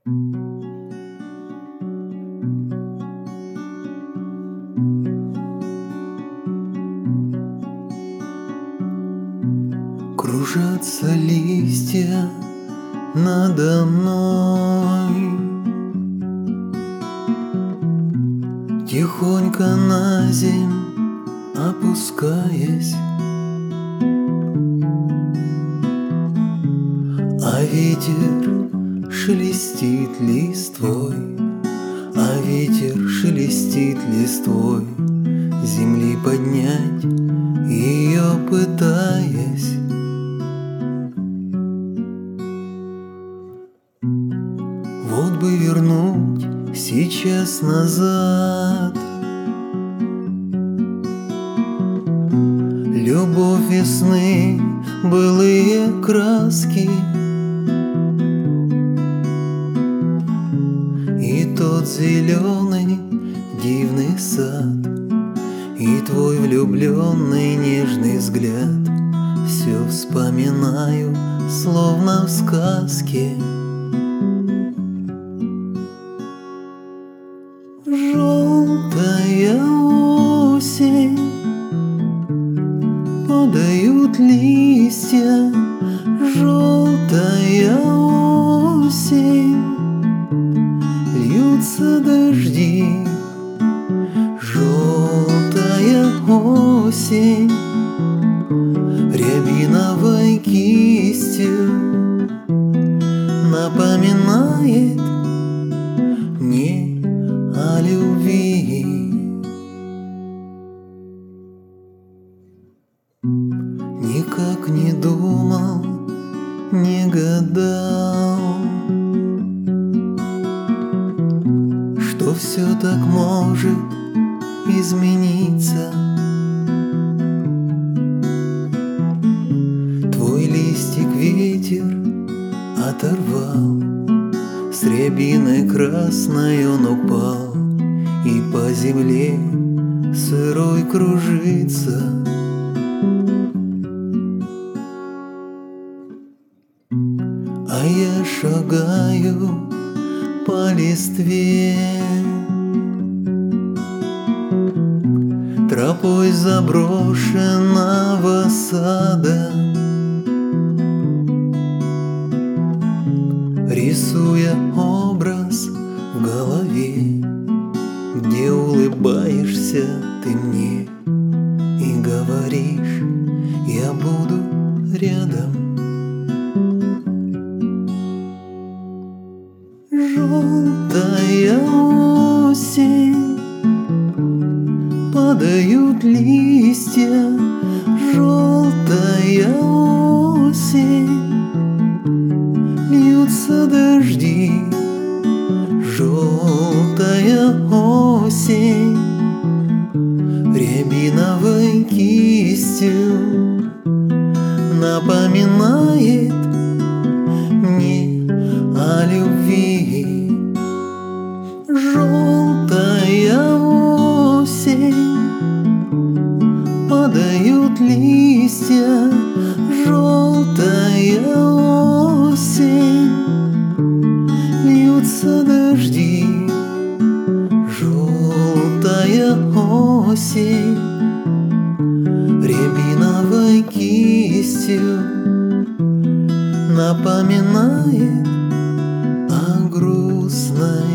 Кружатся листья надо мной, тихонько на земь опускаясь, а ветер шелестит листвой, а ветер шелестит листвой, земли поднять ее пытаясь. Вот бы вернуть сейчас назад любовь весны, былые краски и тот зеленый дивный сад, и твой влюбленный нежный взгляд. Все вспоминаю, словно в сказке. Желтая осень, падают листья. Желтая осень, льются дожди. Желтая осень, рябиновой кистью напоминает мне о любви. Никак не думал, не гадал, что все так может измениться. Твой листик ветер оторвал, с рябиной красной он упал, и по земле сырой кружится. А я шагаю по листве, тропой заброшенного сада, рисуя образ в голове, где улыбаешься ты мне и говоришь: я буду рядом. Желтая осень, падают листья. Желтая осень, льются дожди. Желтая осень, рябиновой кистью напоминает мне о любви. Желтая осень, падают листья. Желтая осень, льются дожди. Желтая осень, рябиновой кистью напоминает о грустной